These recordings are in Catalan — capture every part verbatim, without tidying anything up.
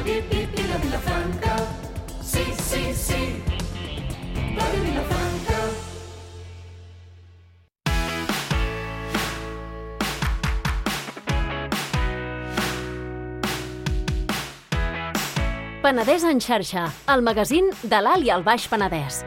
vi, vi, Vila Vilafranca. Sí, sí, sí, Ràdio Vilafranca. Penedès en xarxa, el magazín de l'Alt i el Baix Penedès.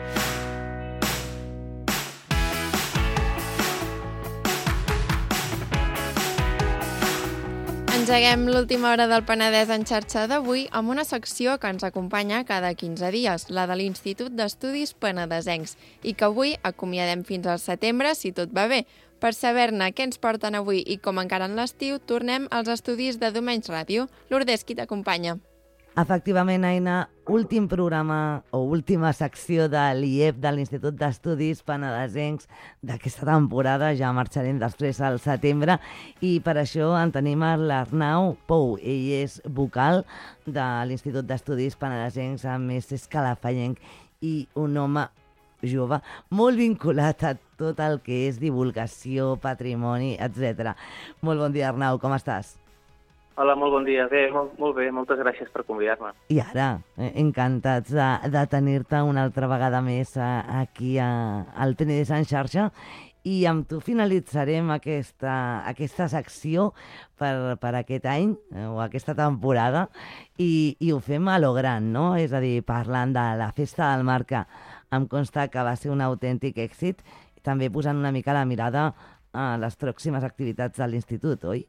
Engeguem l'última hora del Penedès en xarxa d'avui amb una secció que ens acompanya cada quinze dies, la de l'Institut d'Estudis Penedesencs, i que avui acomiadem fins al setembre, si tot va bé. Per saber-ne què ens porten avui i com encaren l'estiu, tornem als estudis de Domenys Ràdio. Lourdes, qui t'acompanya? Efectivament, Aina, últim programa o última secció de l'I E P, de l'Institut d'Estudis Penedesencs d'aquesta temporada. Ja marxarem després al setembre i per això en tenim a l'Arnau Pou. Ell és vocal de l'Institut d'Estudis Penedesencs, a més escalafallenc i un home jove molt vinculat a tot el que és divulgació, patrimoni, etcètera. Molt bon dia, Arnau, com estàs? Hola, molt bon dia. Bé, molt, molt bé. Moltes gràcies per convidar-me. I ara, eh, encantats de, de tenir-te una altra vegada més a, aquí a, al Penedès en xarxa, i amb tu finalitzarem aquesta, aquesta secció per, per aquest any eh, o aquesta temporada, i, i ho fem a lo gran, no? És a dir, parlant de la Festa del Mar, que em consta que va ser un autèntic èxit, també posant una mica la mirada a les pròximes activitats de l'Institut, oi?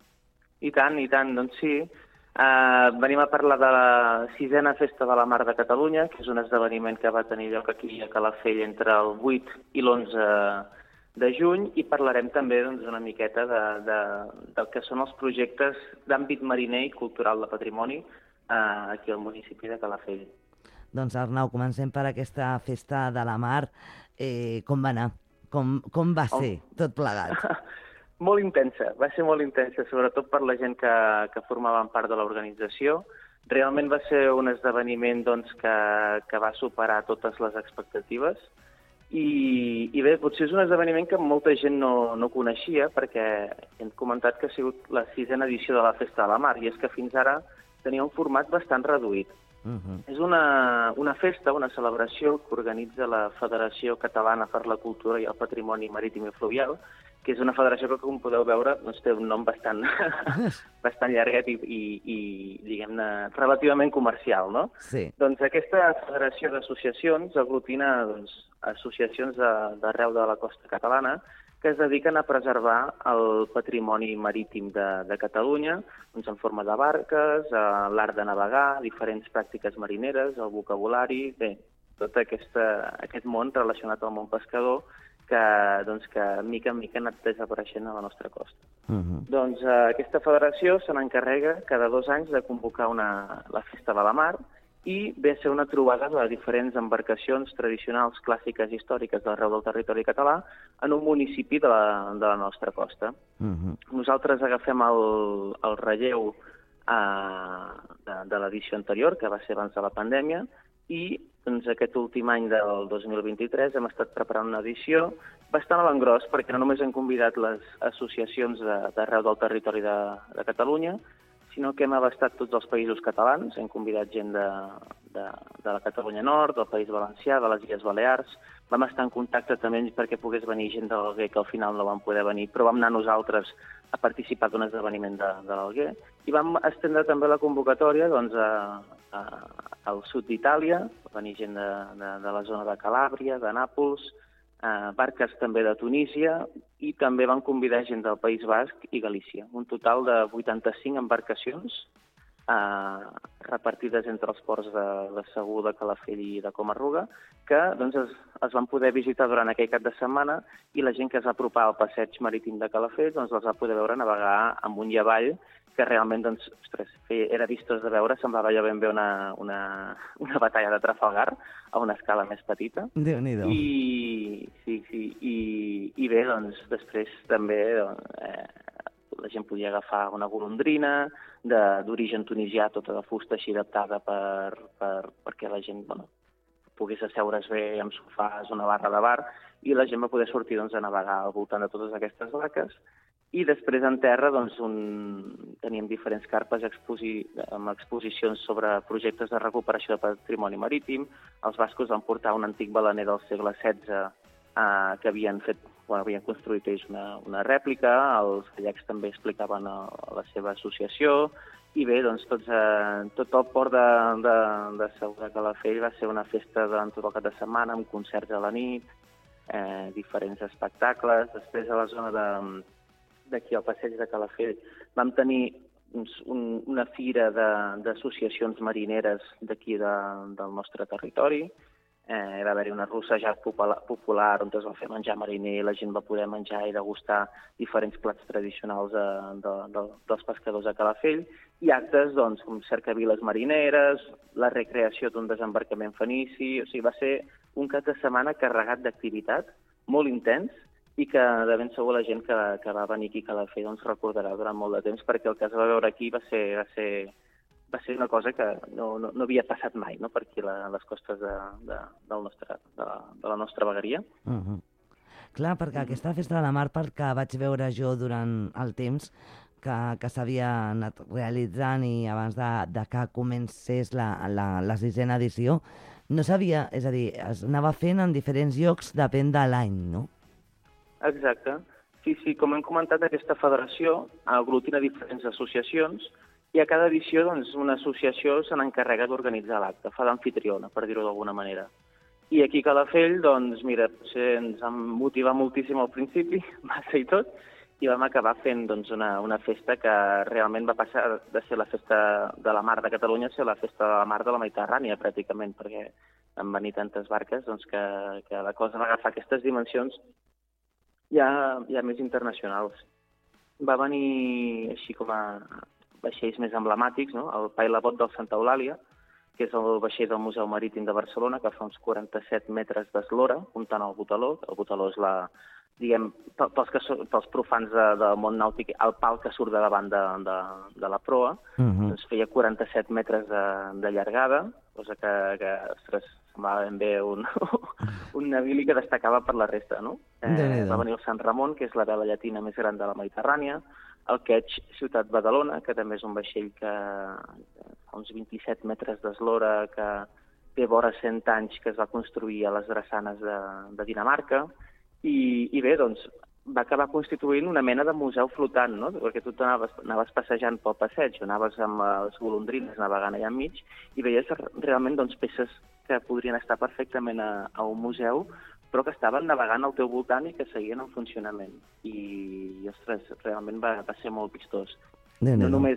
I tant, i tant, doncs sí. Uh, venim a parlar de la sisena Festa de la Mar de Catalunya, que és un esdeveniment que va tenir lloc aquí a Calafell entre el vuit i l'onze de juny, i parlarem també doncs, una miqueta de, de, del que són els projectes d'àmbit mariner i cultural de patrimoni uh, aquí al municipi de Calafell. Doncs Arnau, comencem per aquesta Festa de la Mar. Eh, com va anar? Com, com va ser oh. tot plegat? Molt intensa, va ser molt intensa, sobretot per la gent que, que formaven part de l'organització. Realment va ser un esdeveniment doncs, que, que va superar totes les expectatives. I, i bé, potser és un esdeveniment que molta gent no, no coneixia, perquè hem comentat que ha sigut la sisena edició de la Festa de la Mar, i és que fins ara tenia un format bastant reduït. Uh-huh. És una, una festa, una celebració que organitza la Federació Catalana per la Cultura i el Patrimoni Marítim i Fluvial, que és una federació que, com podeu veure, doncs, té un nom bastant, bastant llarguet i, i, i diguem-ne, relativament comercial, no? Sí. Doncs aquesta federació d'associacions aglutina doncs, associacions d'arreu de, de la costa catalana que es dediquen a preservar el patrimoni marítim de, de Catalunya, doncs, en forma de barques, l'art de navegar, diferents pràctiques marineres, el vocabulari, bé, tot aquesta, aquest món relacionat al món pescador, que, doncs, que mica en mica ha anat desapareixent a la nostra costa. Uh-huh. Doncs eh, aquesta federació se n'encarrega cada dos anys de convocar una, la Festa de la Mar, i ve a ser una trobada de diferents embarcacions tradicionals, clàssiques, històriques d'arreu del territori català en un municipi de la, de la nostra costa. Uh-huh. Nosaltres agafem el, el relleu eh, de, de l'edició anterior, que va ser abans de la pandèmia, i doncs, aquest últim any del dos mil vint-i-tres hem estat preparant una edició bastant a l'engròs, perquè no només hem convidat les associacions d'arreu del territori de, de Catalunya, sinó que hem abastat tots els països catalans, hem convidat gent de, de, de la Catalunya Nord, del País Valencià, de les Illes Balears. Vam estar en contacte també perquè pogués venir gent de l'Alguer, que al final no van poder venir, però vam anar nosaltres a participar d'un esdeveniment de, de l'Alguer. I vam estendre també la convocatòria doncs, a, a, al sud d'Itàlia, va venir gent de, de, de la zona de Calàbria, de Nàpols, eh, barques també de Tunísia, i també van convidar gent del País Basc i Galícia. Un total de vuitanta-cinc embarcacions eh, repartides entre els ports de, de Segur, de Calafell i de Comarruga, que doncs, es, es van poder visitar durant aquell cap de setmana, i la gent que es va apropar al passeig marítim de Calafell doncs, els va poder veure navegar amunt i avall, que realment doncs, ostres, era vistós de veure, semblava ja ben bé una, una, una batalla de Trafalgar a una escala més petita. Déu-n'hi-do. I, sí, sí, i, i bé, doncs, després també eh, la gent podia agafar una golondrina d'origen tunisià, tota de fusta, així adaptada per, per, perquè la gent bueno, pogués asseure's bé amb sofàs, una barra de bar, i la gent va poder sortir doncs, a navegar al voltant de totes aquestes barques. i després en terra doncs, un... teníem diferents carpes exposi... amb exposicions sobre projectes de recuperació de patrimoni marítim. Els bascos van portar un antic balaner del segle setze eh, que havien fet, bueno, havien construït ells una, una rèplica, els gallecs també explicaven a, a la seva associació, i bé, doncs tots, eh, tot el port de, de, de Segur de Calafell va ser una festa durant tot el cap de setmana, amb concerts a la nit, eh, diferents espectacles. Després a la zona de d'aquí al passeig de Calafell vam tenir un, una fira d'associacions marineres d'aquí de, del nostre territori. Eh, va haver-hi una rossejada popular, popular on es va fer menjar mariner, la gent va poder menjar i degustar diferents plats tradicionals de, de, de, dels pescadors a Calafell, i actes doncs, com cercaviles marineres, la recreació d'un desembarcament fenici. O sigui, va ser un cap de setmana carregat d'activitat, molt intens, i que de ben segur la gent que, que va venir aquí a Calafell doncs, recordarà durant molt de temps, perquè el que es va veure aquí va ser, va ser, va ser una cosa que no, no, no havia passat mai, no?, per aquí a les costes de, de, del nostre, de, la, de la nostra vegueria. Uh -huh. Clar, perquè uh -huh. aquesta festa de la mar, perquè vaig veure jo durant el temps que, que s'havia anat realitzant i abans de, de que comencés la, la, la sisena edició, no sabia, és a dir, es anava fent en diferents llocs, depèn de l'any, no? Exacte. Sí, sí, com hem comentat, aquesta federació aglutina diferents associacions i a cada edició doncs, una associació se n'encarrega d'organitzar l'acte, fa d'amfitriona, per dir-ho d'alguna manera. I aquí a Calafell, doncs, mira, potser ens vam motivar moltíssim al principi, massa i tot, i vam acabar fent doncs, una, una festa que realment va passar de ser la festa de la mar de Catalunya a ser la festa de la mar de la Mediterrània, pràcticament, perquè van venir tantes barques doncs, que, que la cosa va agafar aquestes dimensions ja, ja més internacionals. Va venir així com a vaixells més emblemàtics, no? El Pa i la Bot del Santa Eulàlia, que és el vaixell del Museu Marítim de Barcelona, que fa uns quaranta-set metres d'eslora, comptant el botaló. El botaló és la, diguem, pels, que, pels profans de, del món nàutic, el pal que surt de davant de, de, de la proa, uh -huh. doncs feia quaranta-set metres de, de llargada, cosa que, que ostres, semblava ben bé un, un navili que destacava per la resta, no? Eh, va venir el Sant Ramon, que és la vela llatina més gran de la Mediterrània, el Queig Ciutat Badalona, que també és un vaixell que fa uns vint-i-set metres d'eslora, que té vora cent anys, que es va construir a les drassanes de, de Dinamarca, i, i bé, doncs, va acabar constituint una mena de museu flotant, no? Perquè tu anaves, anaves passejant pel passeig, anaves amb les golondrines navegant allà enmig, i veies realment doncs, peces que podrien estar perfectament a, a un museu, però que estaven navegant al teu voltant i que seguien en funcionament. I, i ostres, realment va, va ser molt vistós. No només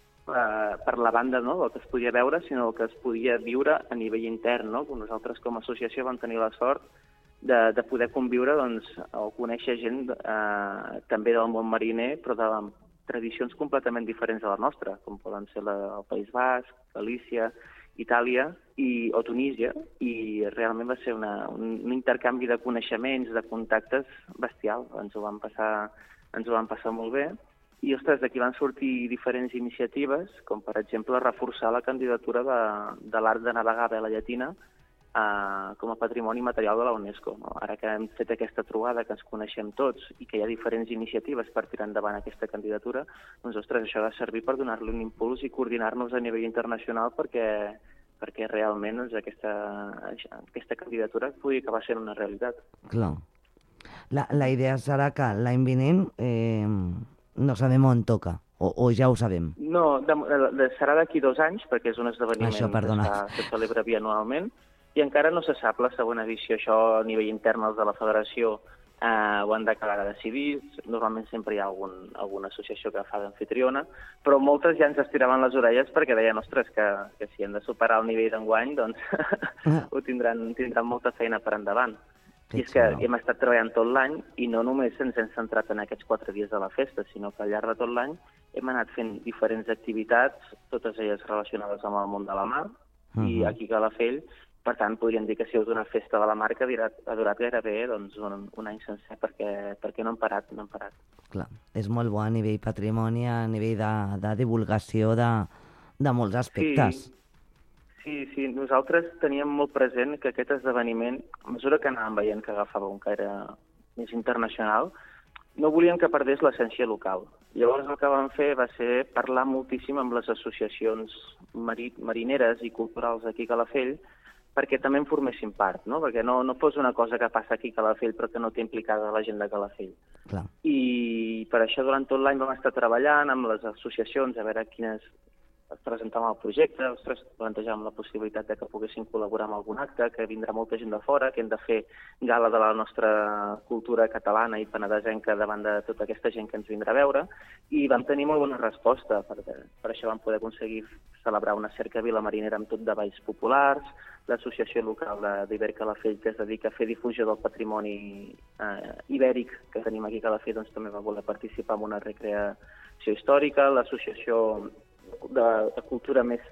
uh, per la banda, no?, del que es podia veure, sinó el que es podia viure a nivell intern, no? Nosaltres com a associació vam tenir la sort de, de poder conviure doncs, o conèixer gent eh, també del món mariner, però de tradicions completament diferents de la nostra, com poden ser la, el País Basc, Galícia, Itàlia i, o Tunísia, i realment va ser una, un, un intercanvi de coneixements, de contactes bestial. Ens ho vam passar, ens ho vam passar molt bé. I, ostres, d'aquí van sortir diferents iniciatives, com per exemple reforçar la candidatura de, de l'art de navegar a vela llatina eh, com a patrimoni material de la UNESCO. No? Ara que hem fet aquesta trobada, que ens coneixem tots i que hi ha diferents iniciatives per tirar endavant aquesta candidatura, doncs, ostres, això ha de servir per donar-li un impuls i coordinar-nos a nivell internacional perquè, perquè realment doncs, aquesta, aquesta candidatura pugui acabar sent una realitat. Clar. La, la idea serà que l'any vinent eh, no sabem on toca. O, o ja ho sabem? No, de, de, serà d'aquí dos anys, perquè és un esdeveniment això, que se celebra bianualment, i encara no se sap la segona edició. Això a nivell intern els de la federació eh, ho han d'acabar de decidir. Normalment sempre hi ha algun, alguna associació que fa d'amfitriona, però moltes ja ens estiraven les orelles perquè deien, ostres, que, que si hem de superar el nivell d'enguany, doncs ho tindran, tindran molta feina per endavant. I és que hem estat treballant tot l'any i no només ens hem centrat en aquests quatre dies de la festa, sinó que al llarg de tot l'any hem anat fent diferents activitats, totes elles relacionades amb el món de la mar, uh-huh. i aquí a Calafell, per tant, podríem dir que ha sigut una festa de la mar que ha durat, ha durat gairebé doncs, un, un any sencer, perquè, perquè no hem parat, no hem parat. Clar, és molt bo a nivell patrimoni, a nivell de, de divulgació de, de molts aspectes. Sí. Sí, sí, nosaltres teníem molt present que aquest esdeveniment, a mesura que anàvem veient que agafava un caire més internacional, no volien que perdés l'essència local. Llavors el que vam fer va ser parlar moltíssim amb les associacions mari marineres i culturals aquí a Calafell perquè també en formessin part, no? Perquè no, no fos una cosa que passa aquí a Calafell però que no té implicada la gent de Calafell. Clar. I per això durant tot l'any vam estar treballant amb les associacions a veure quines es presentàvem el projecte, ostres, plantejàvem la possibilitat de que poguessin col·laborar amb algun acte, que vindrà molta gent de fora, que hem de fer gala de la nostra cultura catalana i penedesenca davant de tota aquesta gent que ens vindrà a veure, i vam tenir molt bona resposta. Per, per això vam poder aconseguir celebrar una cercavila marinera amb tot de balls populars, l'associació local d'Iber Calafell, que es dedica a fer difusió del patrimoni eh, ibèric que tenim aquí a Calafell, doncs també va voler participar en una recreació històrica, l'associació de, de cultura més,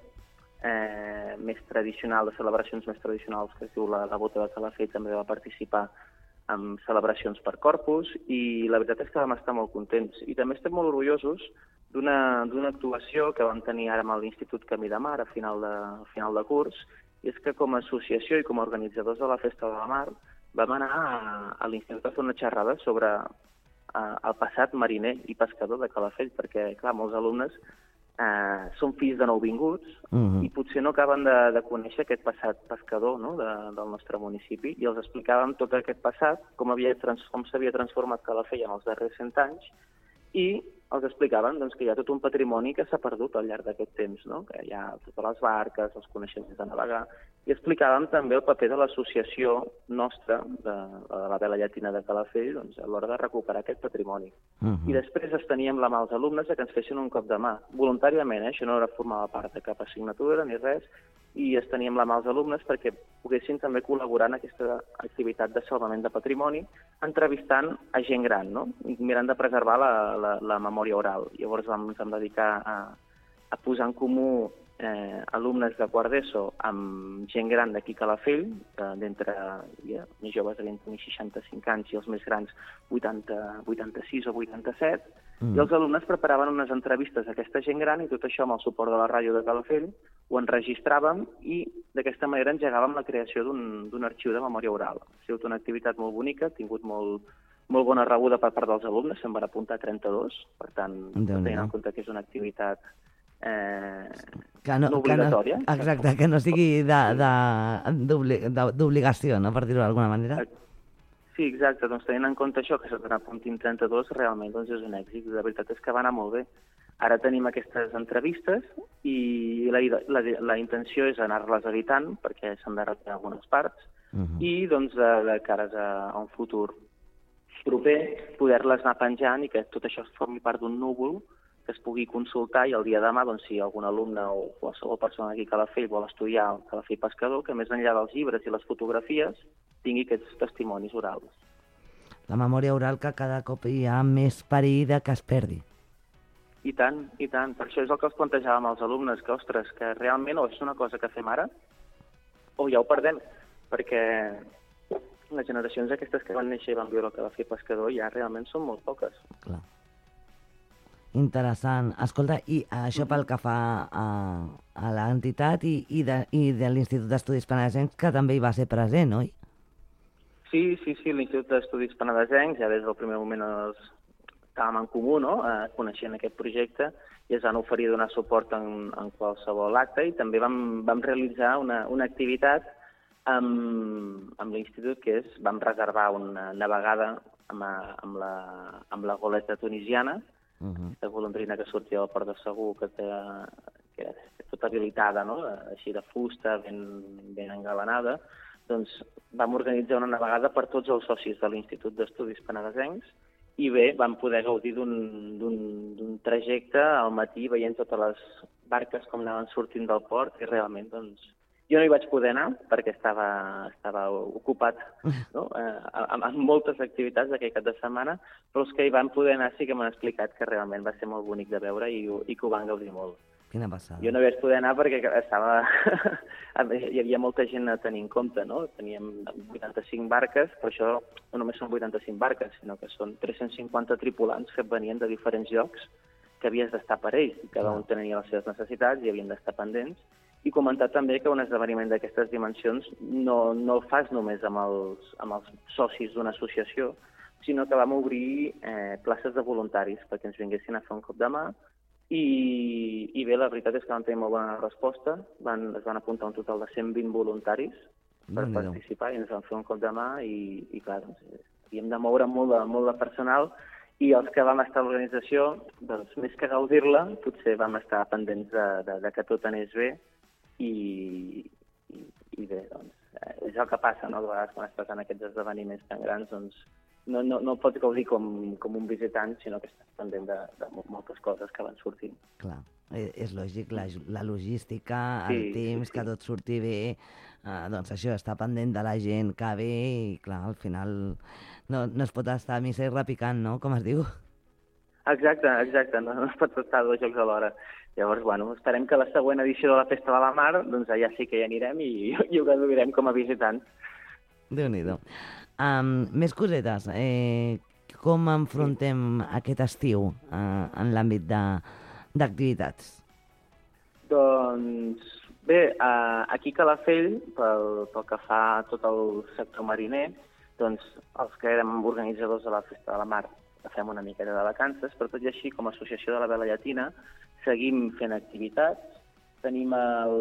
eh, més tradicional, de celebracions més tradicionals, que es diu la, la Bota de Calafell, també va participar en celebracions per Corpus, i la veritat és que vam estar molt contents. I també estem molt orgullosos d'una actuació que vam tenir ara amb l'Institut Camí de Mar a final de, a final de curs, i és que com a associació i com a organitzadors de la Festa de la Mar vam anar a, a l'Institut a fer una xerrada sobre a, el passat mariner i pescador de Calafell, perquè, clar, molts alumnes eh, són fills de nouvinguts uh -huh. i potser no acaben de, de conèixer aquest passat pescador, no?, de, del nostre municipi, i els explicàvem tot aquest passat, com havia trans, com s'havia transformat Calafell en els darrers cent anys, i els explicaven doncs, que hi ha tot un patrimoni que s'ha perdut al llarg d'aquest temps, no? Que hi ha totes les barques, els coneixements de navegar, i explicàvem també el paper de l'associació nostra, de, de la Vela Llatina de Calafell, doncs, a l'hora de recuperar aquest patrimoni. Uh -huh. I després es teníem la mà als alumnes que ens fessin un cop de mà, voluntàriament, eh? Això no era formava part de cap assignatura ni res, i es teníem la mà als alumnes perquè poguessin també col·laborar en aquesta activitat de salvament de patrimoni, entrevistant a gent gran, no?, i mirant de preservar la, la, la memòria oral. Llavors vam, ens vam dedicar a, a posar en comú eh, alumnes de quart d'ESO amb gent gran d'aquí a Calafell, d'entre ja, més joves devien tenir seixanta-cinc anys i els més grans vuitanta, vuitanta-sis o vuitanta-set, mm. i els alumnes preparaven unes entrevistes a aquesta gent gran i tot això amb el suport de la ràdio de Calafell ho enregistràvem i d'aquesta manera engegàvem la creació d'un arxiu de memòria oral. Ha sigut una activitat molt bonica, ha tingut molt, molt bona rebuda per part dels alumnes, se'n van apuntar trenta-dos, per tant, tenint en compte que és una activitat eh, que no, no obligatòria. Que no, exacte, que no sigui d'obligació, no?, per dir-ho d'alguna manera. Sí, exacte, doncs tenint en compte això, que se n'apuntin trenta-dos, realment doncs, és un èxit. La veritat és que va anar molt bé. Ara tenim aquestes entrevistes i la, la, la intenció és anar-les editant, perquè s'han de retirar algunes parts, uh -huh. i doncs de, de cares a, a un futur proper poder-les anar penjant i que tot això formi part d'un núvol que es pugui consultar, i el dia de demà, doncs, si algun alumne o qualsevol persona aquí a Calafell vol estudiar el Calafell pescador, que més enllà dels llibres i les fotografies tingui aquests testimonis orals. La memòria oral, que cada cop hi ha més perill de que es perdi. I tant, i tant. Per això és el que els plantejàvem als alumnes, que, ostres, que realment o és una cosa que fem ara o ja ho perdem, perquè les generacions aquestes que van néixer i van viure el Calafell pescador ja realment són molt poques. Clar. Interessant. Escolta, i això pel que fa a, a l'entitat i, i de, i de l'Institut d'Estudis Penedesencs, que també hi va ser present, oi? Sí, sí, sí, l'Institut d'Estudis Penedesencs, ja des del primer moment els estàvem en comú, no?, eh, coneixent aquest projecte, i es van oferir donar suport en, en qualsevol acte, i també vam, vam realitzar una, una activitat amb, amb l'Institut, que és, vam reservar una navegada amb, amb, la, amb la goleta tunisiana, uh -huh. aquesta golondrina que sortia del Port de Segur, que, té, que és tota habilitada, no?, així de fusta, ben, ben engalanada. Doncs vam organitzar una navegada per tots els socis de l'Institut d'Estudis Penedesencs, i bé, vam poder gaudir d'un trajecte al matí veient totes les barques com anaven sortint del port, i realment, doncs, jo no hi vaig poder anar perquè estava, estava ocupat, no?, eh, amb, amb moltes activitats aquell cap de setmana, però els que hi van poder anar sí que m'han explicat que realment va ser molt bonic de veure i, i que ho van gaudir molt. Quina passada. Jo no hi vaig poder anar perquè estava... hi havia molta gent a tenir en compte, no? Teníem vuitanta-cinc barques, però això no només són vuitanta-cinc barques, sinó que són tres-cents cinquanta tripulants que venien de diferents llocs que havies d'estar per ells, i cada un tenia les seves necessitats i havien d'estar pendents. I comentar també que un esdeveniment d'aquestes dimensions no, no el fas només amb els, amb els socis d'una associació, sinó que vam obrir eh, places de voluntaris perquè ens vinguessin a fer un cop de mà i, i bé, la veritat és que vam tenir molt bona resposta. Van, es van apuntar un total de cent vint voluntaris per Déu-n'hi-do. participar i ens van fer un cop de mà i, i clar, doncs, havíem de moure molt de, molt de personal i els que vam estar a l'organització, doncs més que gaudir-la, potser vam estar pendents de, de, de que tot anés bé i, i, i bé, doncs, és el que passa, no? A vegades quan estàs en aquests esdeveniments tan grans, doncs no, no, no pots gaudir com, com un visitant, sinó que estàs pendent de, de moltes coses que van sortint. Clar, és, és lògic, la, la logística, el Sí, temps, sí, sí. que tot surti bé, eh, doncs això, està pendent de la gent que ve i clar, al final no, no es pot estar a missa i repicant, no?, com es diu. Exacte, exacte, no, no es pot estar dos jocs alhora. Llavors, bueno, esperem que la següent edició de la Festa de la Mar, doncs allà sí que hi anirem i, i ho gaudirem com a visitants. Déu-n'hi-do. Um, més cosetes. Eh, com enfrontem aquest estiu uh, en l'àmbit de- d'activitats? Doncs bé, eh, aquí a Calafell, pel, pel que fa a tot el sector mariner, doncs els que érem organitzadors de la Festa de la Mar fem una miqueta de vacances, però tot i així, com a associació de la Vela Llatina, seguim fent activitats. Tenim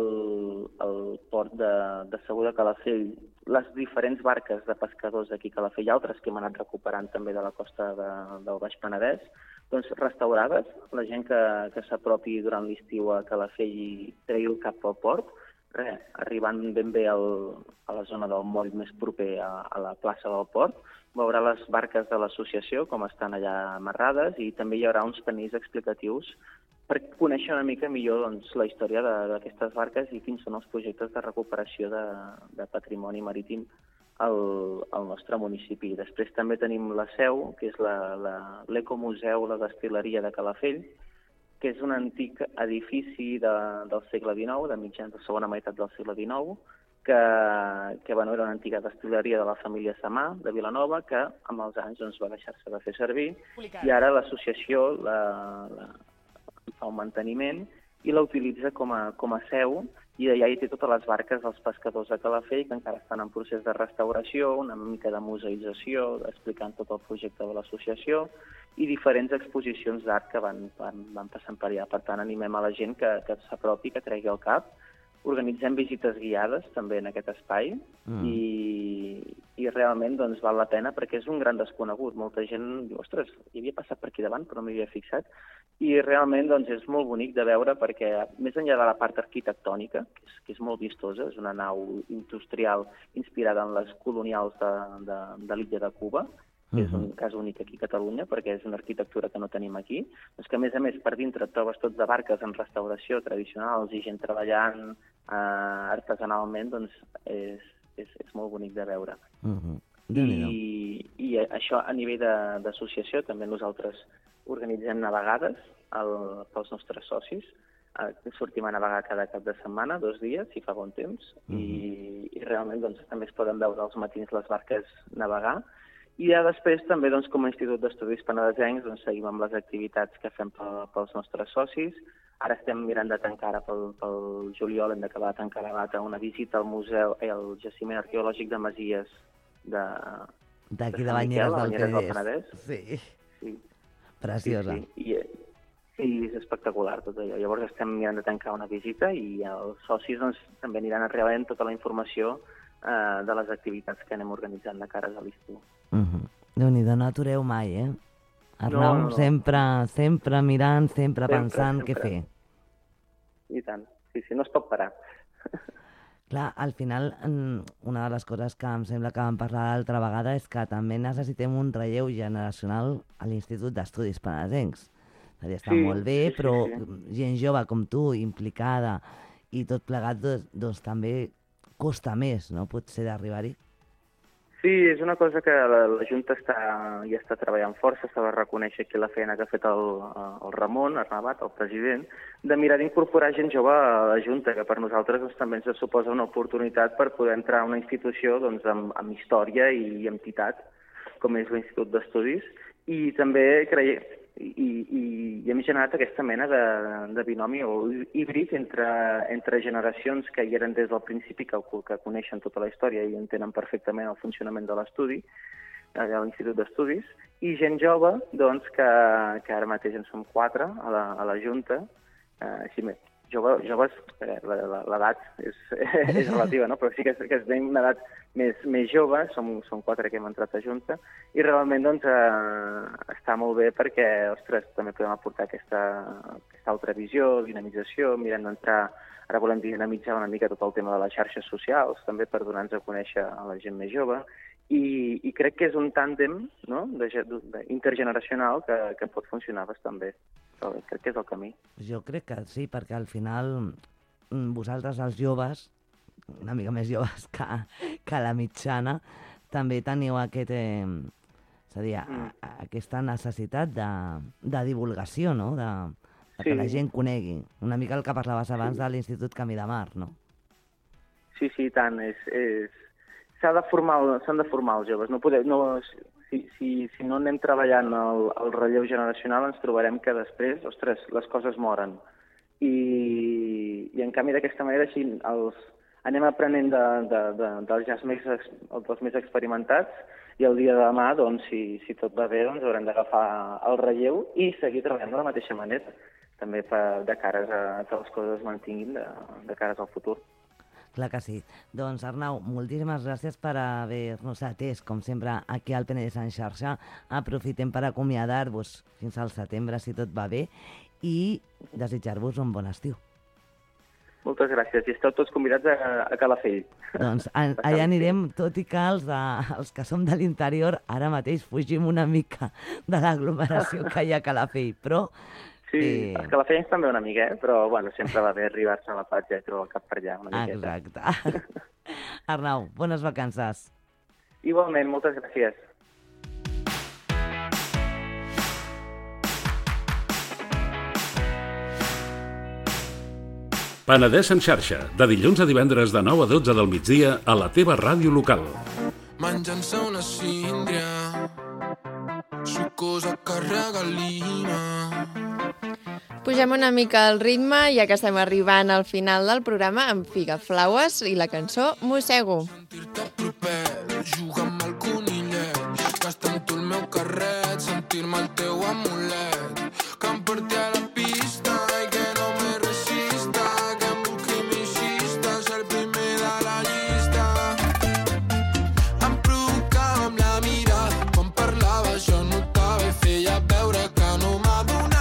el, el port de, de Segur de Calafell, les diferents barques de pescadors d'aquí a Calafell i altres que hem anat recuperant també de la costa de, del Baix Penedès, doncs restaurades. La gent que, que s'apropi durant l'estiu a Calafell i tregui el cap pel port, res, arribant ben bé al, a la zona del moll més proper a, a la plaça del port, veurà les barques de l'associació, com estan allà amarrades, i també hi haurà uns panells explicatius per conèixer una mica millor doncs, la història de- d'aquestes barques i quins són els projectes de recuperació de, de patrimoni marítim al, al nostre municipi. Després també tenim la seu, que és la- la- l'Ecomuseu, la Destil·leria de Calafell, que és un antic edifici de, del segle dinou, de mitjans de segona meitat del segle dinou, que, que bueno, era una antiga destil·leria de la família Samà, de Vilanova, que amb els anys doncs, va deixar-se de fer servir, i ara l'associació la, la, fa un manteniment i la utilitza com a, com a seu, i allà hi té totes les barques dels pescadors de Calafell, que encara estan en procés de restauració, una mica de museïtzació, explicant tot el projecte de l'associació, i diferents exposicions d'art que van, van, van passant per allà. Per tant, animem a la gent que, que s'apropi, que tregui el cap. Organitzem visites guiades també en aquest espai Mm. i, i realment doncs, val la pena perquè és un gran desconegut. Molta gent diu, ostres, hi havia passat per aquí davant però no m'hi havia fixat. I realment doncs, és molt bonic de veure perquè més enllà de la part arquitectònica, que és, que és molt vistosa, és una nau industrial inspirada en les colonials de, de, de l'illa de Cuba, que és un cas únic aquí a Catalunya, perquè és una arquitectura que no tenim aquí, doncs que a més a més per dintre et trobes tot de barques en restauració tradicionals i gent treballant eh, artesanalment, doncs és, és, és molt bonic de veure. Uh -huh. I, I això a nivell de- d'associació també nosaltres organitzem navegades el, pels nostres socis. Eh, sortim a navegar cada cap de setmana, dos dies, si fa bon temps, uh -huh. i, i realment doncs, també es poden veure als matins les barques navegar. I ja després també doncs, com a Institut d'Estudis Penedesencs doncs, seguim amb les activitats que fem pel, pels nostres socis. Ara estem mirant de tancar, ara pel, pel juliol hem d'acabar de tancar la data, una visita al museu, eh, al jaciment arqueològic de Masies de, D'aquí de Sant Banyeres Miquel, a del Banyeres del Penedès. Penedès. Sí, Sí, preciosa. sí, sí. I, eh, sí, és espectacular tot allò. Llavors estem mirant de tancar una visita i els socis doncs, també aniran arrelant tota la informació eh, de les activitats que anem organitzant de cares a l'estiu. Uh -huh. Déu-n'hi-do, no atureu mai, eh? Arnau, No, no, no. sempre, sempre mirant, sempre, Sempre, pensant què sempre. fer. I tant. Sí, sí, no es pot parar. Clar, al final, mm, una de les coses que em sembla que vam parlar l'altra vegada és que també necessitem un relleu generacional a l'Institut d'Estudis Penedesencs. És a dir, està Sí, molt bé, sí, sí, però sí. gent jove com tu, implicada, i tot plegat, doncs, doncs també costa més, no?, potser d'arribar-hi. Sí, és una cosa que la, la Junta està, ja està treballant força, s'ha de reconèixer aquí la feina que ha fet el, el Ramon Arnabat, el president, de mirar d'incorporar gent jove a la Junta, que per nosaltres doncs, també ens suposa una oportunitat per poder entrar a una institució doncs, amb, amb història i entitat, com és l'Institut d'Estudis, i també creiem, i, i, i hem generat aquesta mena de, de binomi o híbrid entre, entre generacions que hi eren des del principi, que, que coneixen tota la història i entenen perfectament el funcionament de l'estudi, allà a l'Institut d'Estudis, i gent jove, doncs, que, que ara mateix en som quatre a la, a la Junta. Eh, així, jove, joves, eh, l'edat és, és relativa, no? Però sí que, que tenim una edat més, més jove, som, som quatre que hem entrat a Junta, i realment doncs, eh, està molt bé perquè, ostres, també podem aportar aquesta, aquesta altra visió, dinamització, mirem d'entrar, ara volem dinamitzar una mica tot el tema de les xarxes socials, també per donar-nos a conèixer a la gent més jove, i, i crec que és un tàndem, no?, de, de, intergeneracional que, que pot funcionar bastant bé. Però crec que és el camí. Jo crec que sí, perquè al final vosaltres, els joves, una mica més joves que, que la mitjana, també teniu aquest, eh, és a dir, mm. a, aquesta necessitat de, de divulgació, no?, de, de que sí. la gent conegui. Una mica el que parlaves abans sí. de l'Institut Camí de Mar, no? Sí, sí, tant. És, és... S'ha de formar, s'han de formar els joves. No podem, no, si, si, si no anem treballant el, el relleu generacional, ens trobarem que després, ostres, les coses moren. I, i en canvi, d'aquesta manera, així, els, anem aprenent de, de, de, dels ja més, dels més experimentats, i el dia de demà, doncs, si, si tot va bé, doncs, haurem d'agafar el relleu i seguir treballant de la mateixa manera, també per, de cares a que les coses es mantinguin de, de cares al futur. Clar que sí. Doncs, Arnau, moltíssimes gràcies per haver-nos atès, com sempre, aquí al Penedès en xarxa. Aprofitem per acomiadar-vos fins al setembre, si tot va bé, i desitjar-vos un bon estiu. Moltes gràcies. I esteu tots convidats a, a Calafell. Doncs a, allà anirem, tot i que els, de, els que som de l'interior ara mateix fugim una mica de l'aglomeració que hi ha a Calafell, però... Sí, eh... els calafellencs també una mica, eh? Però bueno, sempre va bé arribar-se a la platja i trobar el cap per allà una miqueta. Exacte. Arnau, bones vacances. Igualment, moltes gràcies. Penedès en xarxa, de dilluns a divendres de nou a dotze del migdia a la teva ràdio local. Menjant-se una síndria, sucosa carregalina. Pugem una mica el ritme, ja que estem arribant al final del programa amb Figaflaues i la cançó Mossego. Sentir-te proper, jugar amb el conillet, gastar amb tu el meu carret, sentir-me el teu amulet, que em porti a la pista i que no me resista, que em busqui mi xista, ser el primer de la llista. Em provocava amb la mirada, quan parlava jo notava i feia veure que no m'adonava.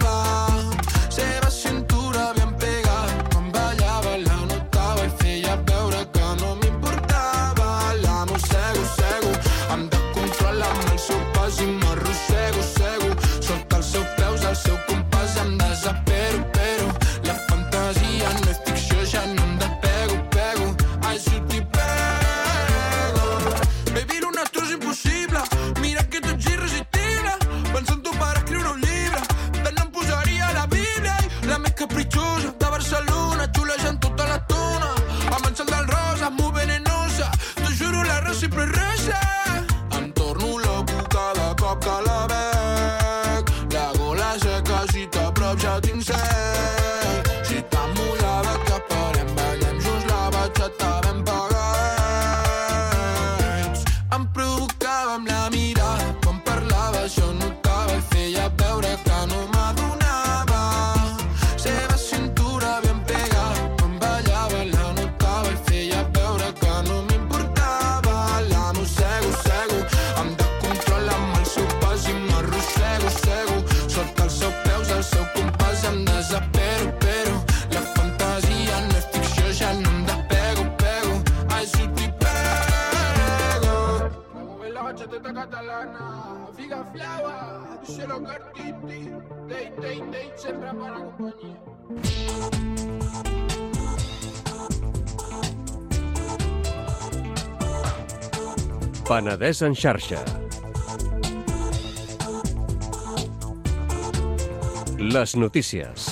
Penedès en xarxa. Les notícies.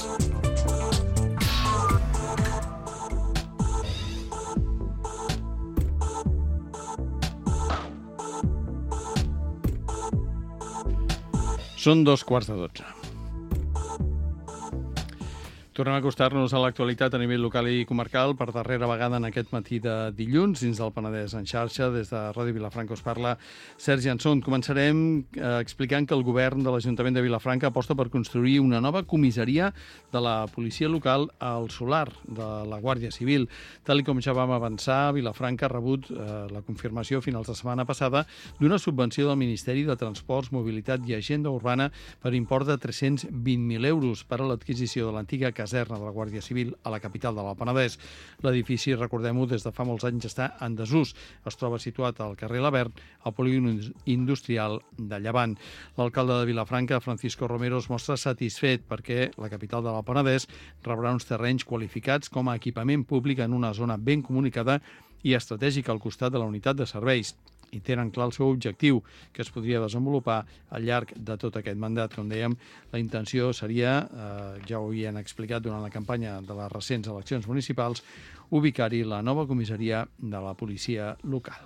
Són dos quarts de dotze. Tornem a acostar-nos a l'actualitat a nivell local i comarcal per darrera vegada en aquest matí de dilluns dins del Penedès en xarxa. Des de Ràdio Vilafranca us parla Sergi Anson. Començarem eh, explicant que el govern de l'Ajuntament de Vilafranca aposta per construir una nova comissaria de la policia local al solar de la Guàrdia Civil. Tal com ja vam avançar, Vilafranca ha rebut eh, la confirmació a finals de setmana passada d'una subvenció del Ministeri de Transports, Mobilitat i Agenda Urbana per import de tres-cents vint mil euros per a l'adquisició de l'antiga casa caserna de la Guàrdia Civil a la capital de l'Alt Penedès. L'edifici, recordem-ho, des de fa molts anys està en desús. Es troba situat al carrer Lavern, al polígon industrial de Llevant. L'alcalde de Vilafranca, Francisco Romero, es mostra satisfet perquè la capital de l'Alt Penedès rebrà uns terrenys qualificats com a equipament públic en una zona ben comunicada i estratègica al costat de la unitat de serveis. I tenen clar el seu objectiu, que es podria desenvolupar al llarg de tot aquest mandat. Com dèiem, la intenció seria, eh, ja ho havien explicat durant la campanya de les recents eleccions municipals, ubicar-hi la nova comissaria de la policia local.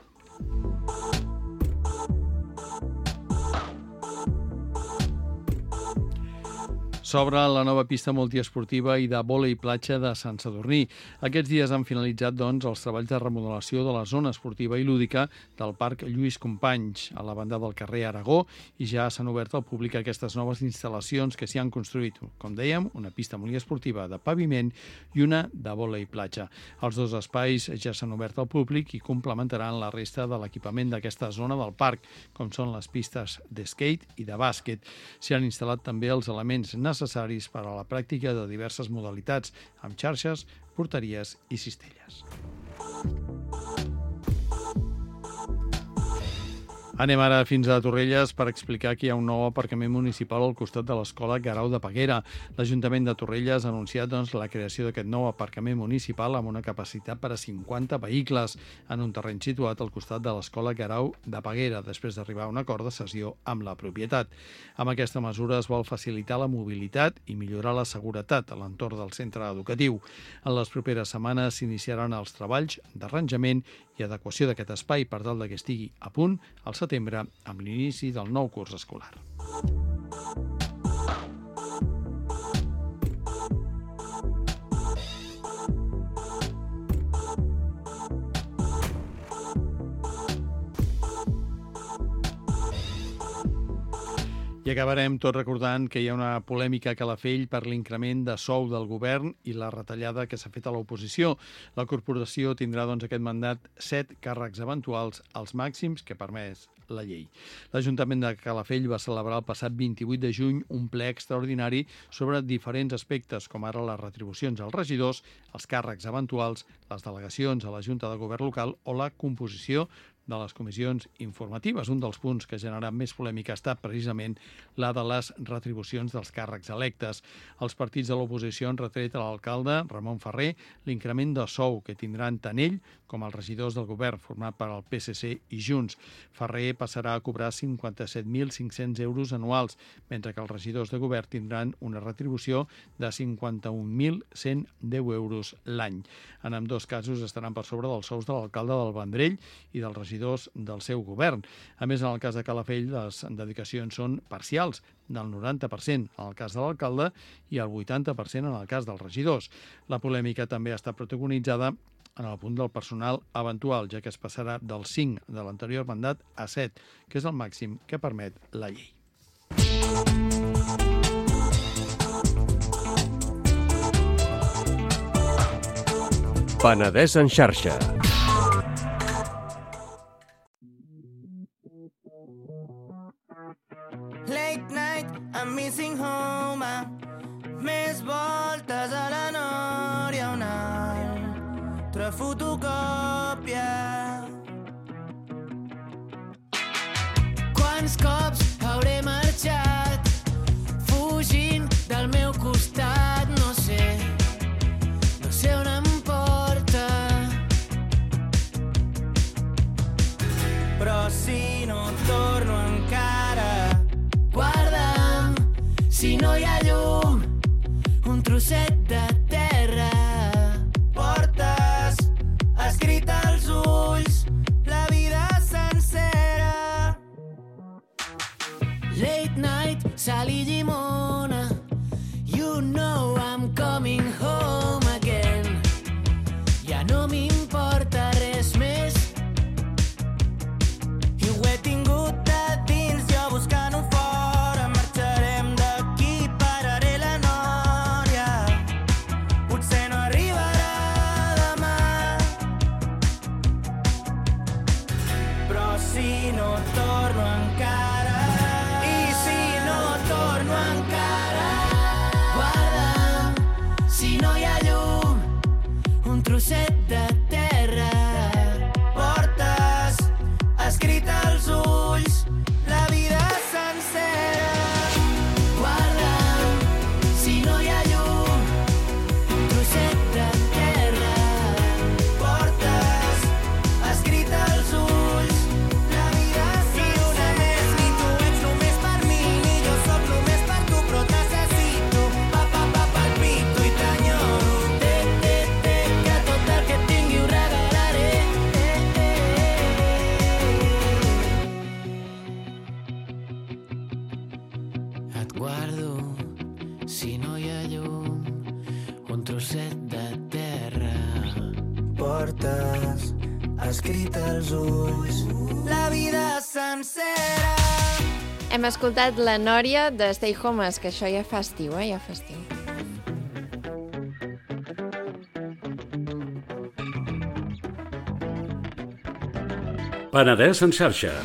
S'obre la nova pista multiesportiva i de vòlei platja de Sant Sadurní. Aquests dies han finalitzat doncs, els treballs de remodelació de la zona esportiva i lúdica del Parc Lluís Companys, a la banda del carrer Aragó, i ja s'han obert al públic aquestes noves instal·lacions que s'hi han construït. Com dèiem, una pista multiesportiva de paviment i una de vòlei platja. Els dos espais ja s'han obert al públic i complementaran la resta de l'equipament d'aquesta zona del parc, com són les pistes d'skate i de bàsquet. S'hi han instal·lat també els elements necessaris necessaris per a la pràctica de diverses modalitats, amb xarxes, porteries i cistelles. Anem ara fins a Torrelles per explicar que hi ha un nou aparcament municipal al costat de l'Escola Guerau de Peguera. L'Ajuntament de Torrelles ha anunciat doncs, la creació d'aquest nou aparcament municipal amb una capacitat per a cinquanta vehicles en un terreny situat al costat de l'Escola Guerau de Peguera, després d'arribar a un acord de cessió amb la propietat. Amb aquesta mesura es vol facilitar la mobilitat i millorar la seguretat a l'entorn del centre educatiu. En les properes setmanes s'iniciaran els treballs d'arranjament i adequació d'aquest espai per tal que estigui a punt al setembre amb l'inici del nou curs escolar. I acabarem tot recordant que hi ha una polèmica a Calafell per l'increment de sou del govern i la retallada que s'ha fet a l'oposició. La corporació tindrà doncs, aquest mandat set càrrecs eventuals als màxims que permet la llei. L'Ajuntament de Calafell va celebrar el passat vint-i-vuit de juny un ple extraordinari sobre diferents aspectes, com ara les retribucions als regidors, els càrrecs eventuals, les delegacions a la Junta de Govern local o la composició de les comissions informatives. Un dels punts que ha generat més polèmica ha estat precisament la de les retribucions dels càrrecs electes. Els partits de l'oposició han retret a l'alcalde, Ramon Ferrer, l'increment de sou que tindran tant ell com els regidors del govern, format per al P S C i Junts. Ferrer passarà a cobrar cinquanta-set mil cinc-cents euros anuals, mentre que els regidors de govern tindran una retribució de cinquanta-un mil cent deu euros l'any. En ambdós casos estaran per sobre dels sous de l'alcalde del Vendrell i dels regidors del seu govern. A més, en el cas de Calafell, les dedicacions són parcials, del noranta per cent en el cas de l'alcalde i el vuitanta per cent en el cas dels regidors. La polèmica també ha estat protagonitzada en el punt del personal eventual, ja que es passarà del cinc de l'anterior mandat a set, que és el màxim que permet la llei. Penedès en xarxa. Late night, I'm missing home. Més voltes a la Nòria, una altra fotocòpia. Quants cops hauré marxat fugint del meu costat? No sé, no sé on em porta. Però si no torno encara, guarda'm, si no hi ha llum, un trosset de terra. Portes escrit als ulls la vida sencera. ja no m'importa res més. I ho he tingut a dins, jo buscant-ho fora. Marxarem d'aquí, pararé la nòria. Potser no arribarà demà, però si no torno encara, i si no torno encara, guarda'm, si no hi ha llum, un trosset de terra. Portes escrit als ulls la vida sencera. Guarda'm, si no hi ha llum, un trosset de terra. Portes escrit als ulls la vida sencera. Ni una més, ni tu ets només per mi, ni jo sóc només per tu, però t'assassito. Pa, pa, pa, palpito i t'enyoro. Te, te, te, que tot el que tingui ho regalaré. Eh, eh, eh. Et guardo, si no hi ha llum, un trosset de terra. Portes escrit als ulls la vida sencera. Hem escoltat La Nòria de Stay Homes, que això ja fa estiu, eh? Ja fa estiu. Penedès en xarxa.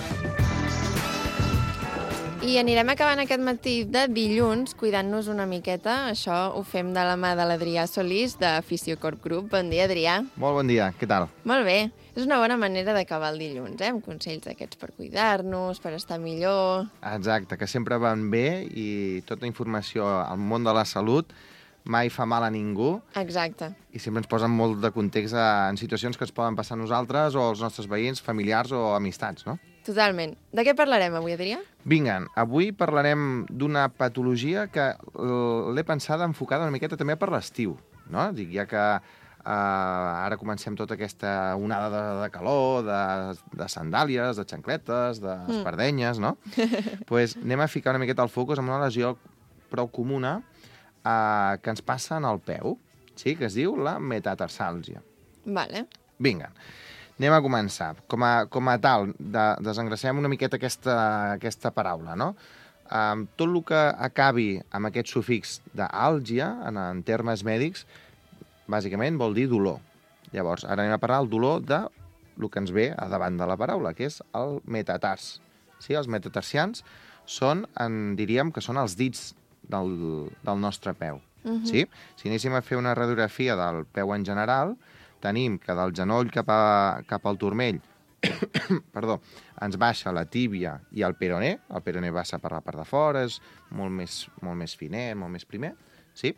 I anirem acabant aquest matí de dilluns cuidant-nos una miqueta. Això ho fem de la mà de l'Adrià Solís, de Fisiocorp Group. Bon dia, Adrià. Molt bon dia, què tal? Molt bé. És una bona manera d'acabar el dilluns, eh? Amb consells d'aquests per cuidar-nos, per estar millor. Exacte, que sempre van bé i tota informació al món de la salut mai fa mal a ningú Exacte. i sempre ens posen molt de context en situacions que ens poden passar a nosaltres o als nostres veïns, familiars o amistats, no? Totalment. De què parlarem avui, Adrià? Vinga, avui parlarem d'una patologia que l'he pensada enfocada una miqueta també per l'estiu, no? Dic, ja que uh, ara comencem tota aquesta onada de, de calor, de, de sandàlies, de xancletes, d'espardenyes, no? Doncs pues anem a ficar una miqueta el focus en una lesió prou comuna uh, que ens passa en el peu, sí? Que es diu la metatarsàlgia. Vale. Vinga. Anem a començar. Com a, com a tal, de, desengracem una miqueta aquesta, aquesta paraula, no? Um, tot el que acabi amb aquest sufix d'àlgia, en, en termes mèdics, bàsicament vol dir dolor. Llavors, ara anem a parlar del dolor de el que ens ve a davant de la paraula, que és el metatars. Sí, els metatarsians són, en, diríem, que són els dits del, del nostre peu. Uh-huh. Sí? Si anéssim a fer una radiografia del peu en general, tenim que del genoll cap, a, cap al turmell perdó, ens baixa la tíbia i el peroné. El peroné baixa per la part de fora, és molt més, molt més finet, molt més primer, sí?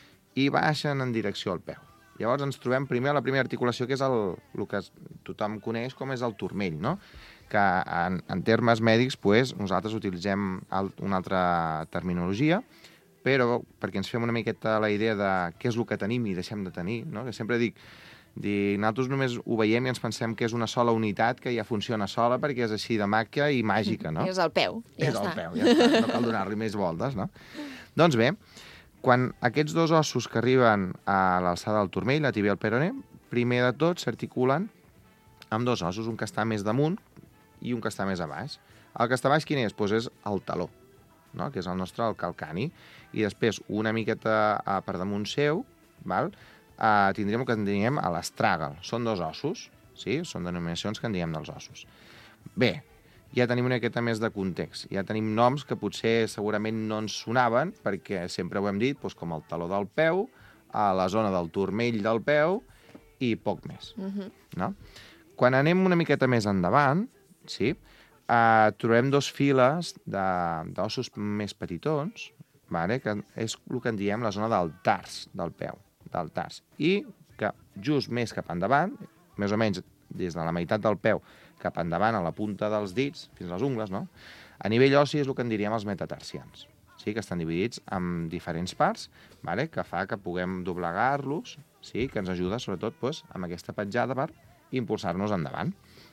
I baixen en direcció al peu. Llavors ens trobem primer a la primera articulació, que és el, el que tothom coneix com és el turmell, no? Que en, en termes mèdics pues, nosaltres utilitzem una altra terminologia, però perquè ens fem una miqueta la idea de què és el que tenim i deixem de tenir, no? Que sempre dic, dic, nosaltres només ho veiem i ens pensem que és una sola unitat que ja funciona sola perquè és així de màquia i màgica, no? És el peu, ja és està. És el peu, ja està, no cal donar-li més voltes, no? Doncs bé, quan aquests dos ossos que arriben a l'alçada del turmell, la tibia i el peroné, primer de tot s'articulen amb dos ossos, un que està més damunt i un que està més a baix. El que està a baix quin és? Doncs és el taló, no? Que és el nostre el calcani, i després una miqueta uh, per damunt seu, val? Uh, tindríem el que en diem a l'astràgal. Són dos ossos, sí? Són denominacions que en diem dels ossos. Bé, ja tenim una miqueta més de context. Ja tenim noms que potser segurament no ens sonaven, perquè sempre ho hem dit, doncs, com el taló del peu, a la zona del turmell del peu i poc més. Uh-huh. No? Quan anem una miqueta més endavant, sí? Uh, trobem dos files d'ossos més petitons, vale? Que és el que en diem la zona del tars del peu, del tars. I que just més cap endavant, més o menys des de la meitat del peu cap endavant a la punta dels dits, fins a les ungles, no? A nivell ossi és el que en diríem els metatarsians, sí? Que estan dividits en diferents parts, vale? Que fa que puguem doblegar-los, sí? Que ens ajuda sobretot doncs, amb aquesta petjada per impulsar-nos endavant.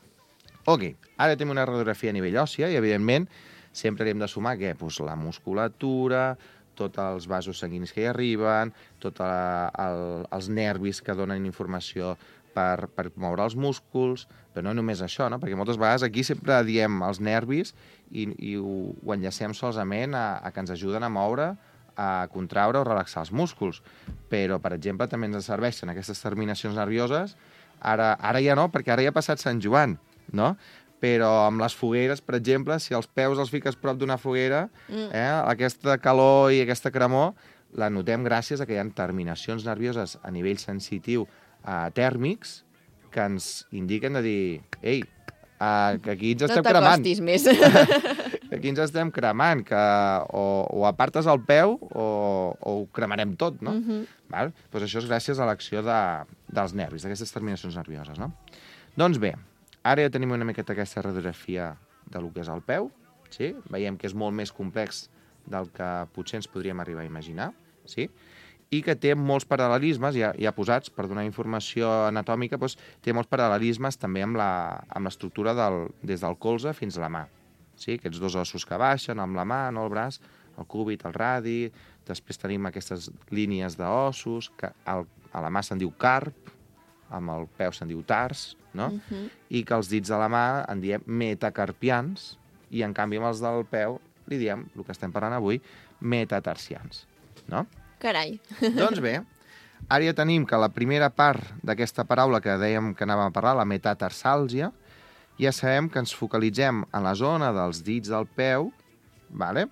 Ok, ara tenim una radiografia a nivell òssia i, evidentment, sempre hem de sumar què? Pues la musculatura, tots els vasos sanguinis que hi arriben, tots el, els nervis que donen informació per, per moure els músculs, però no només això, no? Perquè moltes vegades aquí sempre diem els nervis i, i ho, ho enllacem solament a, a que ens ajuden a moure, a contraure o relaxar els músculs. Però, per exemple, també ens serveixen aquestes terminacions nervioses. Ara, ara ja no, perquè ara ja ha passat Sant Joan, no? Però amb les fogueres, per exemple, si els peus els fiques prop d'una foguera, mm. eh, aquesta calor i aquesta cremor la notem gràcies a que hi ha terminacions nervioses a nivell sensitiu eh, tèrmics que ens indiquen de dir ei, eh, que aquí ens estem cremant. No t'acostis més. Aquí ens estem cremant, que o, o apartes el peu o, o ho cremarem tot, no? Mm-hmm. Val? Pues això és gràcies a l'acció de, dels nervis, d'aquestes terminacions nervioses, no? Doncs bé, ara ja tenim una miqueta aquesta radiografia de lo que és el peu, sí? Veiem que és molt més complex del que potser ens podríem arribar a imaginar, sí? I que té molts paral·lelismes, ja, ja posats per donar informació anatòmica, doncs, té molts paral·lelismes també amb l'estructura des del colze fins a la mà. Sí? Aquests dos ossos que baixen amb la mà, no el braç, el cúbit, el radi, després tenim aquestes línies d'ossos, que al, a la mà se'n diu carp, amb el peu se'n diu tars, no? Uh-huh. I que els dits de la mà en diem metacarpians, i en canvi amb els del peu li diem, el que estem parlant avui, metatarsians, no? Carai. Doncs bé, ara ja tenim que la primera part d'aquesta paraula que dèiem que anàvem a parlar, la metatarsàlgia, ja sabem que ens focalitzem en la zona dels dits del peu, vale?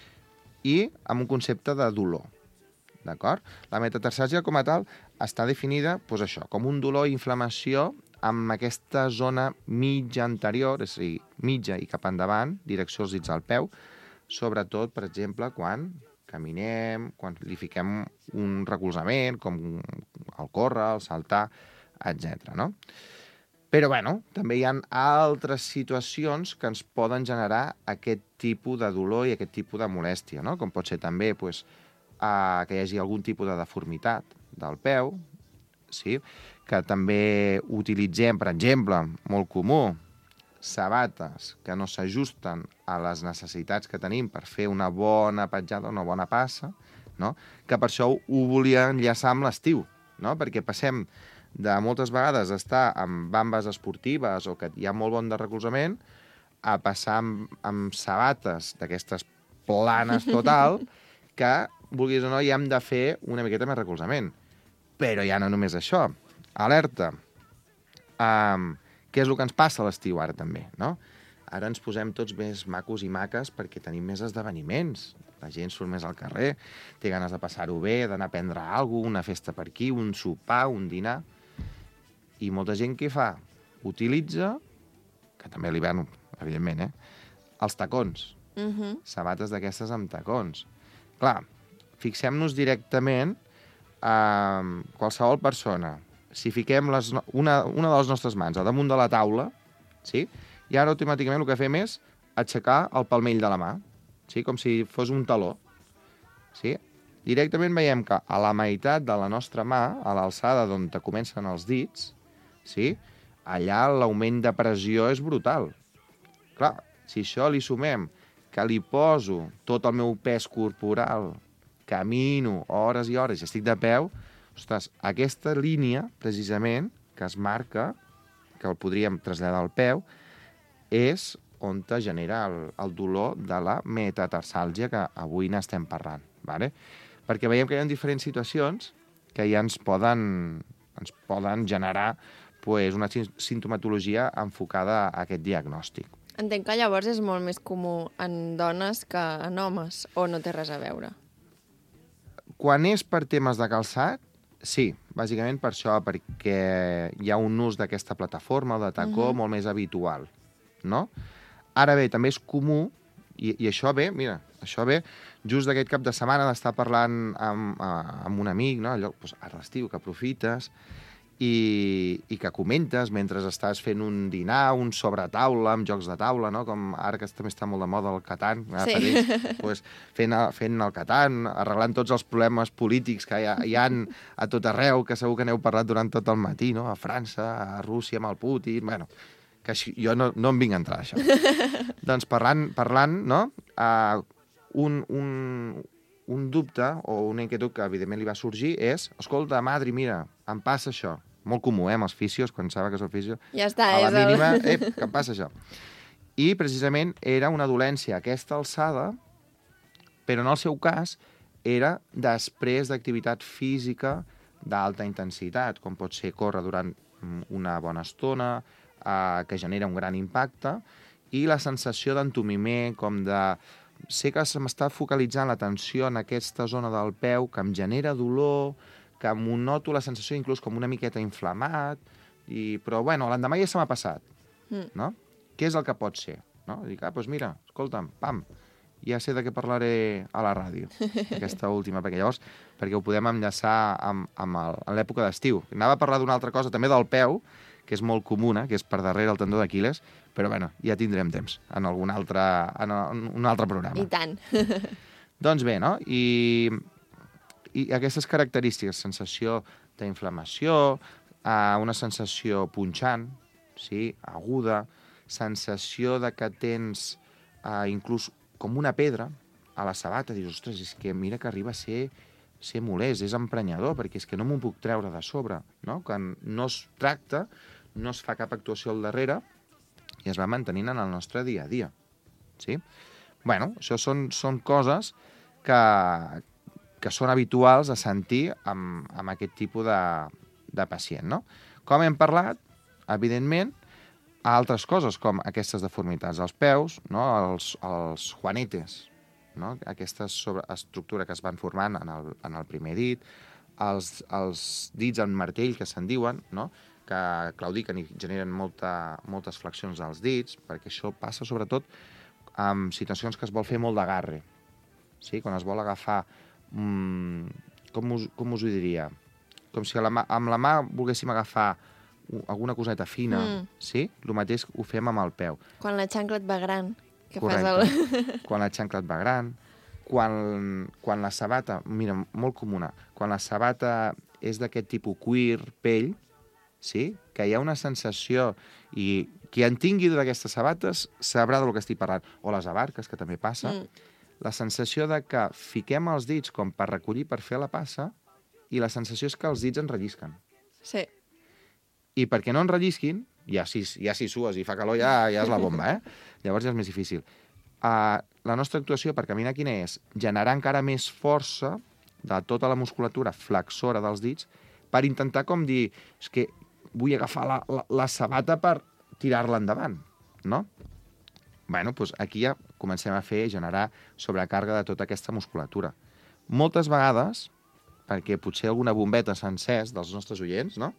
I amb un concepte de dolor. D'acord? La metatarsàlgia com a tal està definida doncs això, com un dolor i inflamació amb aquesta zona mitja anterior, és a dir, mitja i cap endavant, direcció als dits del peu, sobretot, per exemple, quan caminem, quan li fiquem un recolzament, com el córrer, el saltar, etcètera, no? Però, bueno, també hi ha altres situacions que ens poden generar aquest tipus de dolor i aquest tipus de molèstia, no? Com pot ser també doncs, eh, que hi hagi algun tipus de deformitat del peu, sí? Que també utilitzem, per exemple, molt comú, sabates que no s'ajusten a les necessitats que tenim per fer una bona petjada, una bona passa, no? Que per això ho volia enllaçar amb l'estiu, no? Perquè passem de moltes vegades estar amb bambes esportives o que hi ha molt bon de recolzament a passar amb, amb sabates d'aquestes planes total que, vulguis o no, hi hem de fer una miqueta més recolzament. Però ja no només això. Alerta. Um, què és el que ens passa a l'estiu ara també, no? Ara ens posem tots més macos i maques perquè tenim més esdeveniments. La gent surt més al carrer, té ganes de passar-ho bé, d'anar a prendre alguna cosa, una festa per aquí, un sopar, un dinar. I molta gent què fa? Utilitza, que també a l'hivern, evidentment, eh? Els tacons. Uh-huh. Sabates d'aquestes amb tacons. Clar, fixem-nos directament a qualsevol persona. Si fiquem les, una, una de les nostres mans a damunt de la taula, sí? I ara automàticament el que fem és aixecar el palmell de la mà, sí? Com si fos un taló. Sí? Directament veiem que a la meitat de la nostra mà, a l'alçada d'on comencen els dits, sí? Allà l'augment de pressió és brutal. Clar, si això li sumem que li poso tot el meu pes corporal, camino hores i hores i estic de peu, ostres, aquesta línia, precisament, que es marca, que el podríem traslladar al peu, és on te genera el, el dolor de la metatarsàlgia que avui n'estem parlant. Vale? Perquè veiem que hi ha diferents situacions que ja ens poden, ens poden generar pues, una sintomatologia enfocada a aquest diagnòstic. Entenc que llavors és molt més comú en dones que en homes, o no té res a veure? Quan és per temes de calçat, sí, bàsicament per això, perquè hi ha un ús d'aquesta plataforma o de tacó uh-huh. molt més habitual, no? Ara bé, també és comú, i, i això ve, mira, això ve just d'aquest cap de setmana d'estar parlant amb, amb un amic, no? Allò, doncs, a l'estiu, que aprofites i, i que comentes mentre estàs fent un dinar, un sobretaula, amb jocs de taula, no? Com ara que també està molt de moda el Catan, sí. Ells, doncs, fent, fent el Catan, arreglant tots els problemes polítics que hi ha, hi ha a tot arreu, que segur que n'heu parlat durant tot el matí, no? A França, a Rússia, amb el Putin, bueno, que així, jo no, no em vinc a entrar, això. Doncs parlant, parlant no? Uh, un, un, un dubte o una inquietud que evidentment li va sorgir és, escolta, Madri, mira, em passa això. Molt comú, eh, amb els fisios, quan saben que és el fisio. Ja està, a la és el- mínima, ep, que em passa això. I precisament era una dolència a aquesta alçada, però en el seu cas era després d'activitat física d'alta intensitat, com pot ser córrer durant una bona estona, eh, que genera un gran impacte, i la sensació d'entumiment, com de... Sé que se m'està focalitzant l'atenció en aquesta zona del peu, que em genera dolor, que m'ho noto la sensació inclús com una miqueta inflamat, i... però bueno, l'endemà ja se m'ha passat, Mm. no? Què és el que pot ser? No? Dic, ah, doncs mira, escolta'm, pam, ja sé de què parlaré a la ràdio, aquesta última, perquè llavors, perquè ho podem enllaçar amb, amb, el, amb l'època d'estiu. Anava a parlar d'una altra cosa, també del peu, que és molt comuna, que és per darrere el tendó d'Aquiles, però bueno, ja tindrem temps en algun altre, en un altre programa. I tant. Doncs bé, no? I, i aquestes característiques, sensació d'inflamació, eh, una sensació punxant, sí, aguda, sensació de que tens eh, inclús com una pedra a la sabata, dius, ostres, és que mira que arriba a ser, ser molest, és emprenyador, perquè és que no m'ho puc treure de sobre, no? Quan no es tracta, no es fa cap actuació al darrere i es va mantenint en el nostre dia a dia, sí? Bueno, això són, són coses que, que són habituals a sentir amb, amb aquest tipus de, de pacient, no? Com hem parlat, evidentment, altres coses, com aquestes deformitats als peus, no? els, els juanetes, no? Aquesta sobre estructura que es van formant en el, en el primer dit, els, els dits en martell, que se'n diuen, no? Que claudiquen i generen molta, moltes flexions dels dits, perquè això passa sobretot en situacions que es vol fer molt d'agarre. Sí? Quan es vol agafar... Mmm, com, us, com us ho diria? Com si la mà, amb la mà volguéssim agafar alguna coseta fina, Mm. sí? El mateix ho fem amb el peu. Quan la xancla et va gran, que Correcte. fas el... Quan la xancla et va gran, quan, quan la sabata, mira, molt comuna, quan la sabata és d'aquest tipus cuir, pell, sí? Que hi ha una sensació, i qui en tingui d'aquestes sabates sabrà del que estic parlant, o les abarques, que també passa, Mm. la sensació de que fiquem els dits com per recollir, per fer la passa, i la sensació és que els dits ens rellisquen. Sí. I perquè no en rellisquin, ja si, ja si sues i fa calor ja, ja és la bomba, eh? Llavors ja és més difícil. Uh, la nostra actuació per caminar quina és? Generar encara més força de tota la musculatura flexora dels dits per intentar com dir, és que vull agafar la, la, la sabata per tirar-la endavant, no? Bueno, doncs aquí ja comencem a fer, generar sobrecàrrega de tota aquesta musculatura. Moltes vegades, perquè potser alguna bombeta s'ha encès dels nostres oients, no?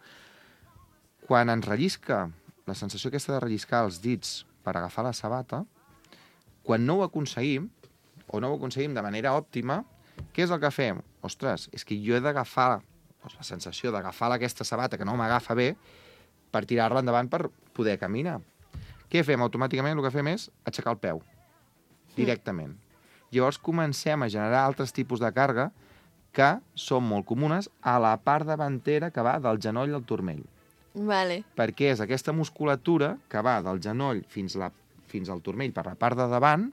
Quan ens rellisca, la sensació aquesta de relliscar els dits per agafar la sabata, quan no ho aconseguim, o no ho aconseguim de manera òptima, què és el que fem? Ostres, és que jo he d'agafar, doncs, la sensació d'agafar aquesta sabata que no m'agafa bé per tirar-la endavant per poder caminar. Què fem? Automàticament el que fem és aixecar el peu, directament. Llavors comencem a generar altres tipus de càrrega que són molt comunes a la part davantera que va del genoll al turmell. Vale. Perquè és aquesta musculatura que va del genoll fins, la, fins al turmell per la part de davant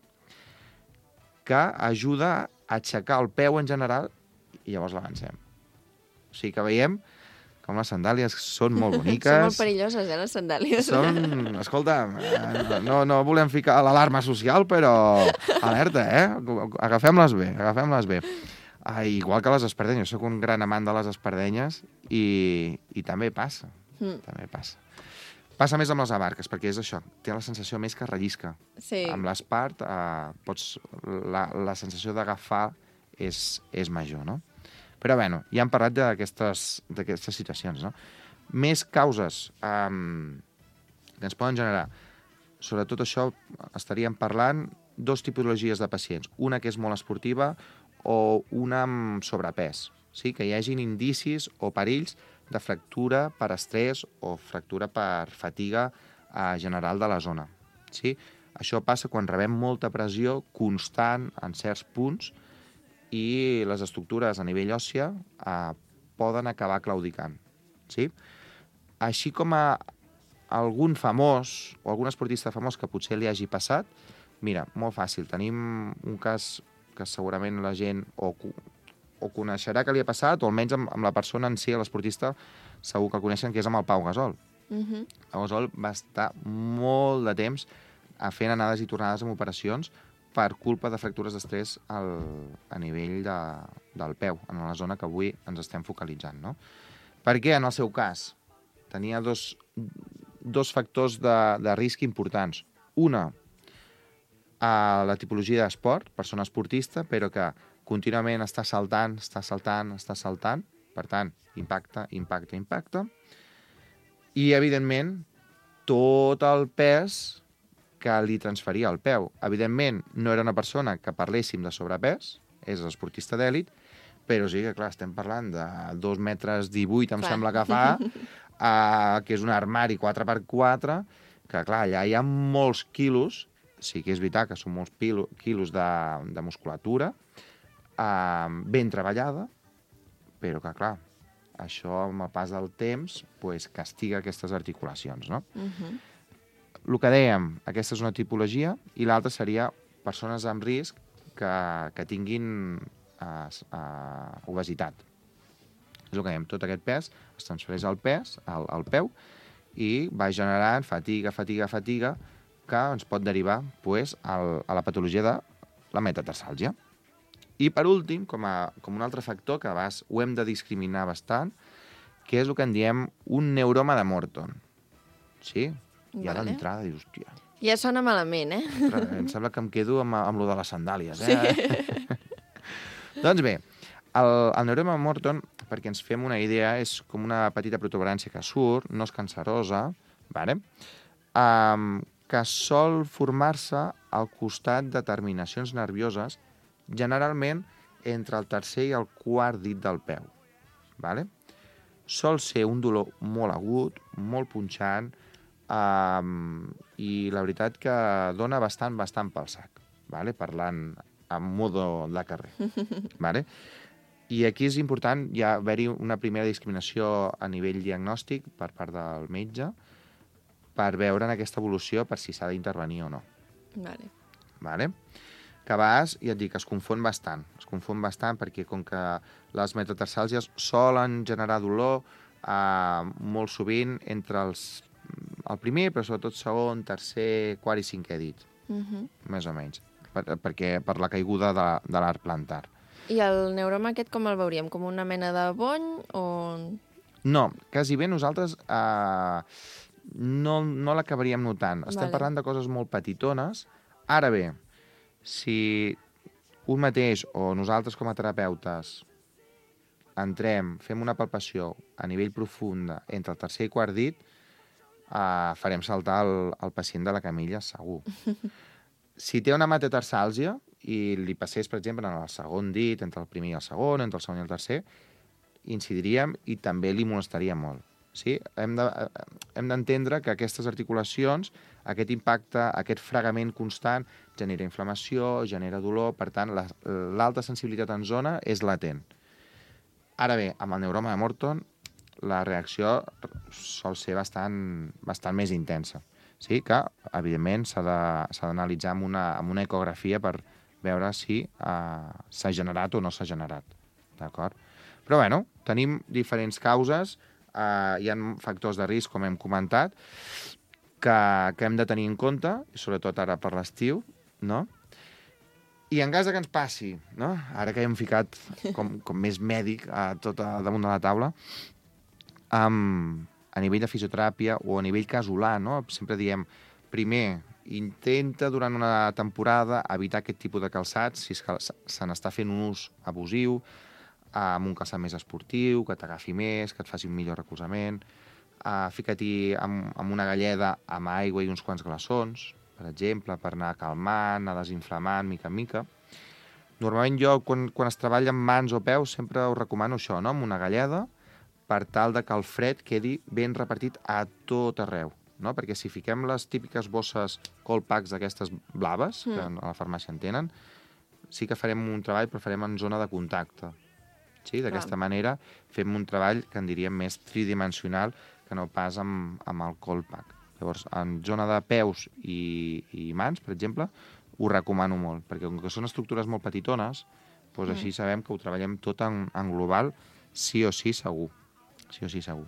que ajuda a aixecar el peu en general i llavors l'avancem. O sigui que veiem com les sandàlies són molt boniques. Són molt perilloses, eh, les sandàlies. Són, escolta, eh, no, no volem ficar l'alarma social, però alerta, eh? Agafem-les bé, agafem-les bé. Ah, igual que les espardenyes, soc un gran amant de les espardenyes i, i també passa, Mm. també passa. Passa més amb les abarques, perquè és això, té la sensació més que rellisca. Sí. Amb l'espart, eh, pots, la, la sensació d'agafar és, és major, no? Però, bueno, ja hem parlat d'aquestes d'aquestes situacions, no? Més causes um, que ens poden generar. Sobretot això estaríem parlant dos tipologies de pacients. Una que és molt esportiva o una amb sobrepès. Sí? Que hi hagin indicis o perills de fractura per estrès o fractura per fatiga eh, general de la zona. Sí? Això passa quan rebem molta pressió constant en certs punts i les estructures a nivell òssia eh, poden acabar claudicant. Sí? Així com a algun famós o algun esportista famós que potser li hagi passat, mira, molt fàcil, tenim un cas que segurament la gent o, o coneixerà que li ha passat, o almenys amb, amb la persona en si, l'esportista, segur que el coneixen, que és amb el Pau Gasol. Uh -huh. Pau Gasol va estar molt de temps fent anades i tornades amb operacions per culpa de fractures d'estrès al, a nivell de, del peu, en la zona que avui ens estem focalitzant, no? Perquè, en el seu cas, tenia dos, dos factors de, de risc importants. Una, a la tipologia d'esport, persona esportista, però que contínuament està saltant, està saltant, està saltant, per tant, impacte, impacte, impacte, i, evidentment, tot el pes que li transferia al peu. Evidentment, no era una persona que parléssim de sobrepès, és esportista d'èlit, però sí que, clar, estem parlant de dos metres divuit, em Clar. sembla que fa, uh, que és un armari quatre per quatre, que, clar, allà hi ha molts quilos, sí que és veritat que són molts pilo, quilos de, de musculatura, uh, ben treballada, però que, clar, això, amb el pas del temps, pues, castiga aquestes articulacions, no? Uh -huh. El que dèiem, aquesta és una tipologia, i l'altra seria persones amb risc que, que tinguin uh, uh, obesitat. És el que dèiem, tot aquest pes es transfereix al pes, al, al peu, i va generant fatiga, fatiga, fatiga, que ens pot derivar pues, al, a la patologia de la metatarsalgia. I, per últim, com, a, com un altre factor, que a vegades ho hem de discriminar bastant, que és el que en diem un neuroma de Morton. Sí? I ara Vale. d'entrada dius, hòstia, Ja sona malament, eh? ostres, em sembla que em quedo amb, amb lo de les sandàlies, eh? Sí. Doncs bé, el, el neuroma de Morton, perquè ens fem una idea, és com una petita protuberància que surt, no és cancerosa, vale? um, que sol formar-se al costat de terminacions nervioses, generalment entre el tercer i el quart dit del peu. Vale? Sol ser un dolor molt agut, molt punxant, um, i la veritat que dona bastant, bastant pel sac, vale? Parlant en modo de carrer. Vale? I aquí és important ja haver-hi una primera discriminació a nivell diagnòstic per part del metge per veure en aquesta evolució per si s'ha d'intervenir o no. Vale. Vale? Que a vegades, ja et dic, es confon bastant. Es confon bastant perquè com que les metatarsàlgies solen generar dolor eh, molt sovint entre els, el primer, però sobretot segon, tercer, quart i cinquè dit, Uh -huh. més o menys, per, perquè per la caiguda de, de l'arc plantar. I el neuroma aquest com el veuríem? Com una mena de bony o...? No, quasi bé nosaltres eh, no, no l'acabaríem notant. Estem Vale. parlant de coses molt petitones. Ara bé, si un mateix o nosaltres com a terapeutes entrem, fem una palpació a nivell profunda entre el tercer i quart dit, eh, farem saltar el, el pacient de la camilla, segur. Si té una metatarsàlgia i li passés, per exemple, en el segon dit, entre el primer i el segon, entre el segon i el tercer, incidiríem i també li molestaria molt. Sí? Hem de, hem d'entendre que aquestes articulacions, aquest impacte, aquest fregament constant, genera inflamació, genera dolor, per tant, la, l'alta sensibilitat en zona és latent. Ara bé, amb el neuroma de Morton, la reacció sol ser bastant, bastant més intensa. Sí que, evidentment, s'ha de, s'ha d'analitzar amb una, amb una ecografia per veure si uh, s'ha generat o no s'ha generat. D'acord? Però, bueno, tenim diferents causes, uh, hi ha factors de risc, com hem comentat, que, que hem de tenir en compte, sobretot ara per l'estiu, no? I en cas de que ens passi, no? Ara que hem ficat com, com més mèdic a tot a, damunt de la taula, um, a nivell de fisioteràpia o a nivell casolà, no? Sempre diem, primer, intenta durant una temporada evitar aquest tipus de calçats, si és que se n'està fent un ús abusiu, amb un calçat més esportiu, que t'agafi més, que et faci un millor recolzament, uh, fica-t'hi amb, amb una galleda amb aigua i uns quants glaçons, per exemple, per anar calmant, anar desinflamant, mica en mica. Normalment jo, quan, quan es treballa amb mans o peus, sempre us recomano això, no? Amb una galleda, per tal de que el fred quedi ben repartit a tot arreu, no? Perquè si fiquem les típiques bosses cold packs d'aquestes blaves, mm. que a la farmàcia en tenen, sí que farem un treball, però farem en zona de contacte. Sí? D'aquesta manera fem un treball que en diríem més tridimensional que no pas amb, amb el cold pack. Llavors, en zona de peus i, i mans, per exemple, ho recomano molt, perquè com que són estructures molt petitones, doncs Mm. així sabem que ho treballem tot en, en global, sí o sí segur. Sí o sí segur.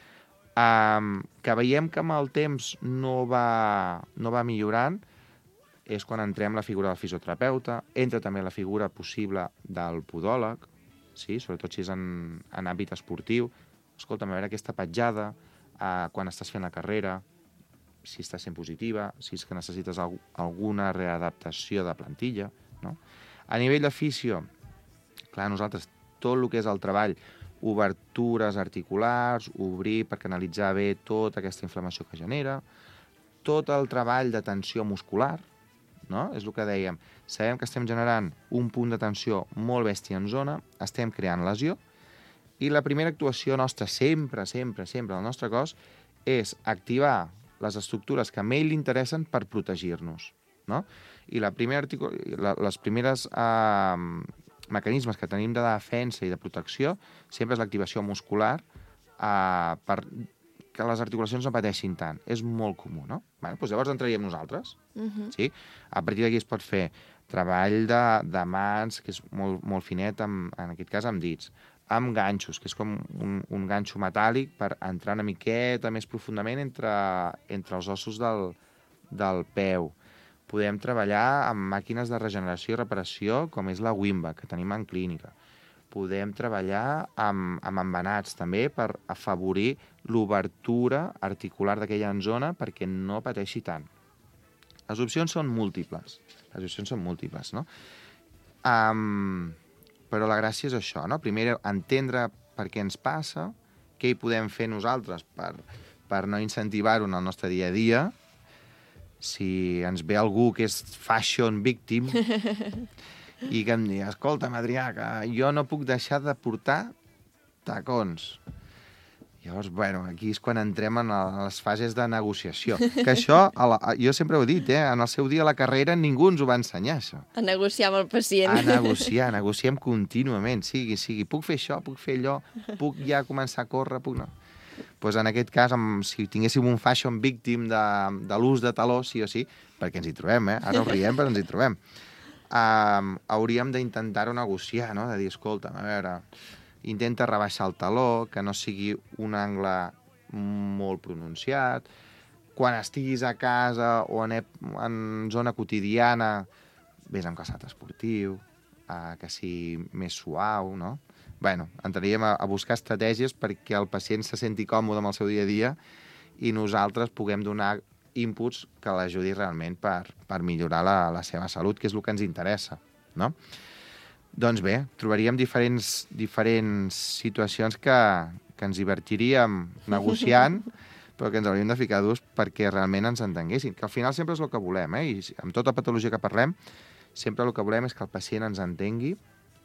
Um, que veiem que amb el temps no va, no va millorant és quan entrem la figura del fisioterapeuta, entra també la figura possible del podòleg, sí? Sobretot si és en, en àmbit esportiu. Escolta'm, a veure aquesta petjada, uh, quan estàs fent la carrera, si està sent positiva, si és que necessites al alguna readaptació de plantilla. No? A nivell de fisio, clar, nosaltres tot el que és el treball, obertures articulars, obrir per canalitzar bé tota aquesta inflamació que genera, tot el treball de tensió muscular, no? És el que dèiem, sabem que estem generant un punt de tensió molt bèstia en zona, estem creant lesió, i la primera actuació nostra, sempre, sempre, sempre, del nostre cos, és activar les estructures que a ell li interessen per protegir-nos, no? I la primera articu... la, les primeres eh, mecanismes que tenim de defensa i de protecció sempre és l'activació muscular eh, per que les articulacions no pateixin tant. És molt comú, no? Bueno, doncs llavors entraríem nosaltres. Mhm. Sí? A partir d'aquí es pot fer treball de, de mans, que és molt, molt finet, amb, en aquest cas amb dits, amb ganxos, que és com un, un ganxo metàl·lic per entrar una miqueta més profundament entre, entre els ossos del, del peu. Podem treballar amb màquines de regeneració i reparació, com és la Wimba, que tenim en clínica. Podem treballar amb, amb embenats, també, per afavorir l'obertura articular d'aquella zona perquè no pateixi tant. Les opcions són múltiples. Les opcions són múltiples, no? Um, però la gràcia és això, no? Primer, entendre per què ens passa, què hi podem fer nosaltres per, per no incentivar-ho en el nostre dia a dia. Si ens ve algú que és fashion victim i que em digui, escolta, Adrià, que jo no puc deixar de portar tacons. Llavors, bueno, aquí és quan entrem en les fases de negociació. Que això, a la, jo sempre ho he dit, eh? En el seu dia a la carrera ningú ens ho va ensenyar, això. A negociar amb el pacient. A negociar, negociem contínuament, sigui, sigui. Puc fer això, puc fer allò, puc ja començar a córrer, puc no. Pues en aquest cas, amb, si tinguéssim un fashion victim de, de l'ús de taló, sí o sí, perquè ens hi trobem, eh? Ara ho riem, però ens hi trobem. Um, hauríem d'intentar-ho negociar, no? De dir, escolta, a veure, intenta rebaixar el taló, que no sigui un angle molt pronunciat. Quan estiguis a casa o en, en zona quotidiana, vés amb calçat esportiu, uh, que sigui més suau, no? Bueno, entraríem a, a buscar estratègies perquè el pacient se senti còmode amb el seu dia a dia i nosaltres puguem donar inputs que l'ajudi realment per, per millorar la, la seva salut, que és el que ens interessa, no? Doncs bé, trobaríem diferents, diferents situacions que, que ens divertiríem negociant, però que ens hauríem de ficar durs perquè realment ens entenguessin. Que al final sempre és el que volem, eh? I amb tota patologia que parlem, sempre el que volem és que el pacient ens entengui,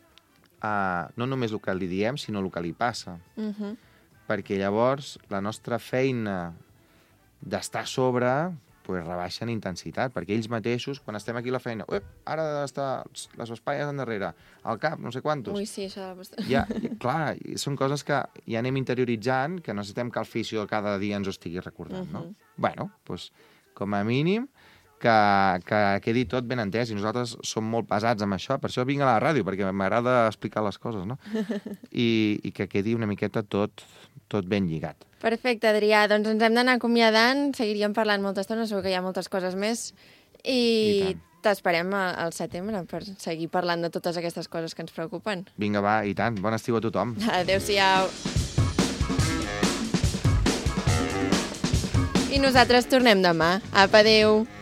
uh, no només el que li diem, sinó el que li passa. Mhm. Perquè llavors la nostra feina d'estar a sobre pues, rebaixa en intensitat, perquè ells mateixos, quan estem aquí a la feina, uep, ara ha d'estar les espatlles endarrere, al cap, no sé quantos. Ui, sí, això... Ja, clar, són coses que ja anem interioritzant, que necessitem que el fisio cada dia ens ho estigui recordant, no? Mhm. Bueno, doncs, com a mínim, que, que quedi tot ben entès, i nosaltres som molt pesats amb això, per això vinc a la ràdio, perquè m'agrada explicar les coses, no? I, i que quedi una miqueta tot, tot ben lligat. Perfecte, Adrià. Doncs ens hem d'anar acomiadant. Seguiríem parlant molta estona, segur que hi ha moltes coses més. I, I t'esperem a- al setembre per seguir parlant de totes aquestes coses que ens preocupen. Vinga, va, i tant. Bon estiu a tothom. Adéu-siau. I nosaltres tornem demà. Apa, adéu.